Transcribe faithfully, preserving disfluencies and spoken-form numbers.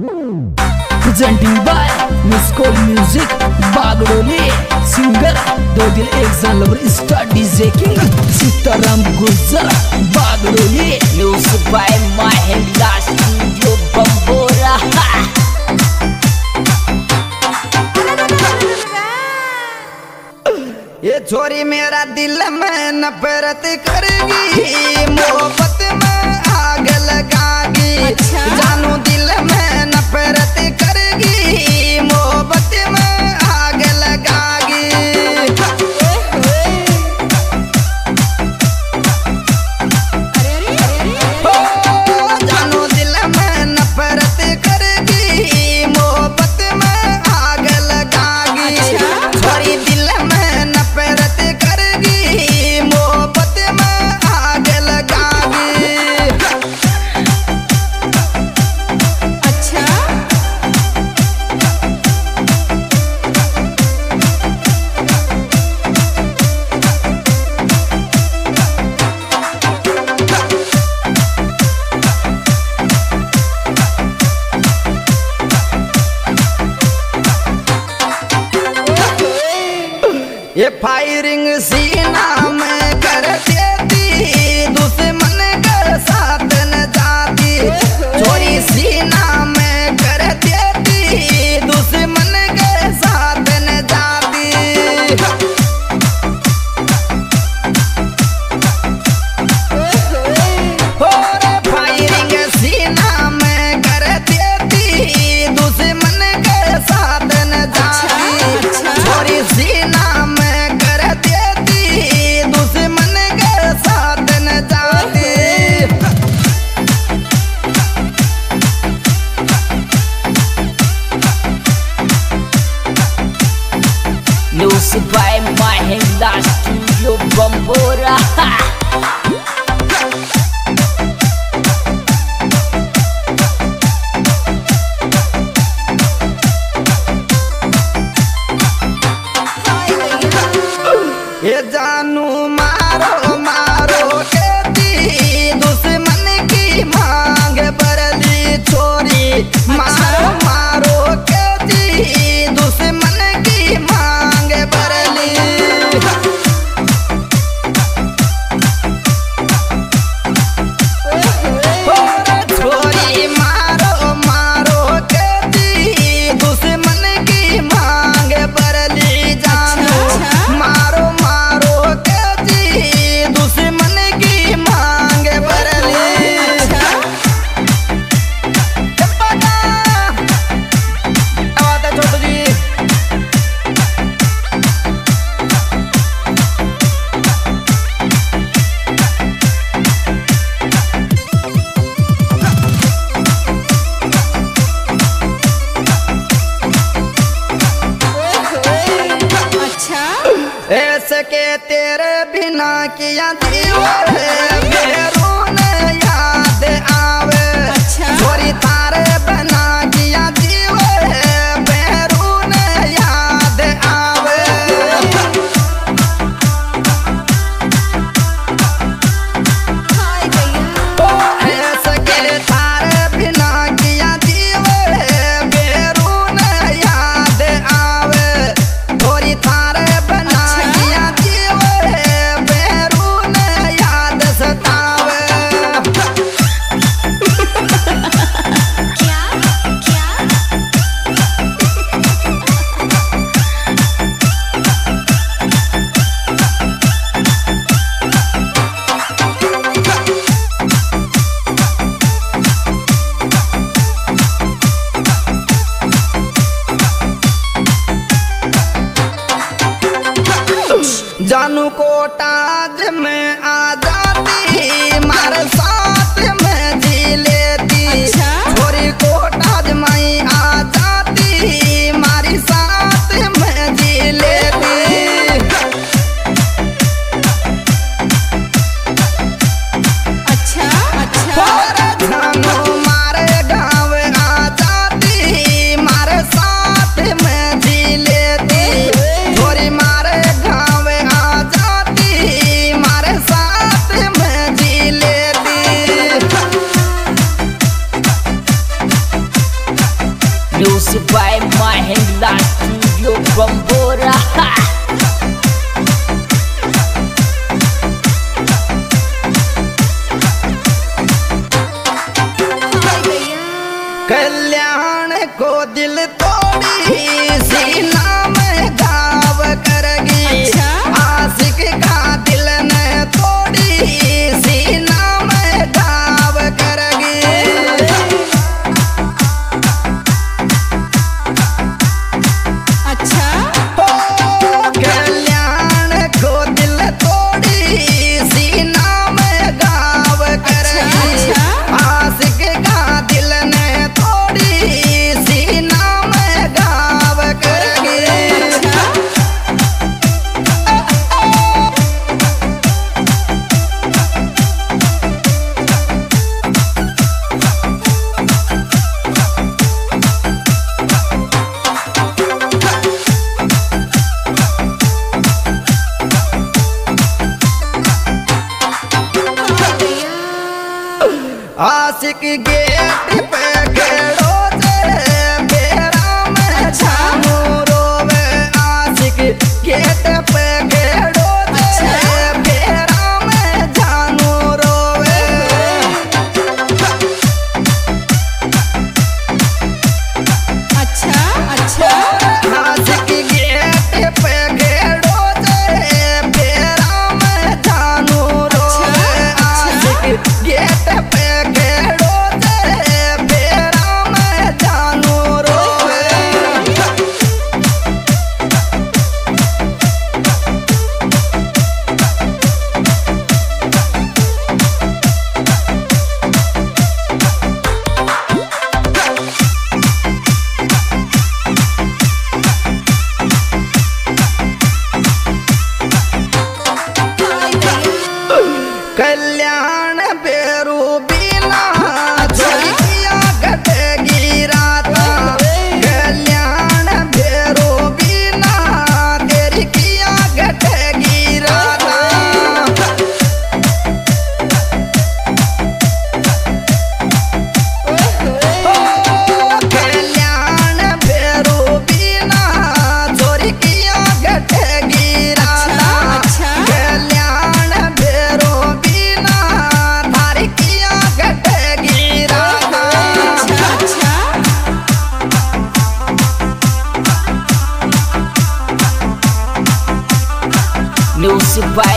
Presenting by मिस्कोल music Bagdoli singer दो दिल एक जन lover star DJ king Sitaram Gujar Bagdoli music by Mahindra studio Bambora. ये छोरी मेरा दिल में नफरत करेगी, मोहब्बत में आग लगागी। अच्छा? जानू दिल में नफरत करेगी, मोहब्बत में आग लगागी। ओ, जानू दिल में नफरत करेगी, मोहब्बत में आग लगागी। अच्छा? छोरी दिल में नफरत करेगी, मोहब्बत में आग लगागी। अच्छा? ये फायरिंग सीना में कर देती, दुश्मन के साथ न जाती। चोरी सीना में कर देती, दुश्मन के साथ न जाती। और फायरिंग सीना में कर देती, दुश्मन के साथ न जाती। चोरी सीना music by Mahindra studio Bambora. ये जानू मारो मारो कहती, दुश्मन की मांग बरली छोरी। मारो मारो कहती, दुश्मन की मांग बरली। छोरी मारो मारो कहती, दुश्मन की मांग बरली। जानू मारो मारो कहती, दुश्मन की मांग बरली। छोटू जी अच्छा? ऐसे के तेरे बिना किया जीवन मेरू न याद आवे। अच्छा? छोरी तारे बिना किया जीवन मेरू न याद आवे। हाय भैया। ओ ऐसे के तारे बिना किया जीवन मेरू न याद आवे। छोरी तारे बिना किया जीवन मेरू न याद सतावे। Music by Mahindra Studio from Bora. कल्याण को दिल तोड़ी सीना में घाव करगी। अच्छा? आशिक का दिल ने तोड़ी सीना में घाव करगी। अच्छा ओ कल्याण को दिल तोड़ी सीना में घाव करगी। अच्छा? आशिक का दिल ने सीना में घाव करगी। आशिक गेट पे खड़ो से बेरा में जानू रोवे। आशिक गेट पे खड़ो से बेरा में जानू रोवे। अच्छा अच्छा आशिक गेट पे खड़ो से बेरा में जानू रोवे। आशिक गेट पे कल्याण बेरू बिना झलकिया कटेगी राता। कल्याण बेरू बिना तेरी किया कटेगी राता। कल्याण बेरू बिना चोरी किया कटेगी राता। अच्छा? कल्याण बेरू बिना थारी किया कटेगी राता। अच्छा Music by